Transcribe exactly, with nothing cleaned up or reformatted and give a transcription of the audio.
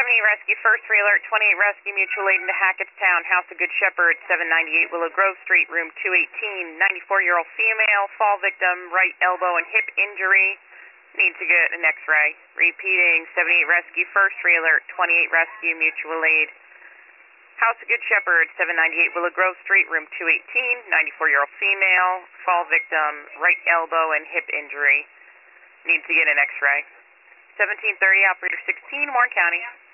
seventy Rescue, first alert, twenty-eight Rescue, mutual aid into Hackettstown, House of Good Shepherd, seven ninety-eight Willow Grove Street, room two eighteen, ninety-four-year-old female, fall victim, right elbow and hip injury, needs to get an x-ray. Repeating, seventy-eight Rescue, first alert, twenty-eight Rescue, mutual aid. House of Good Shepherd, seven ninety-eight Willow Grove Street, room two eighteen, ninety-four-year-old female, fall victim, right elbow and hip injury, needs to get an x-ray. seventeen thirty, operator sixteen, Warren County.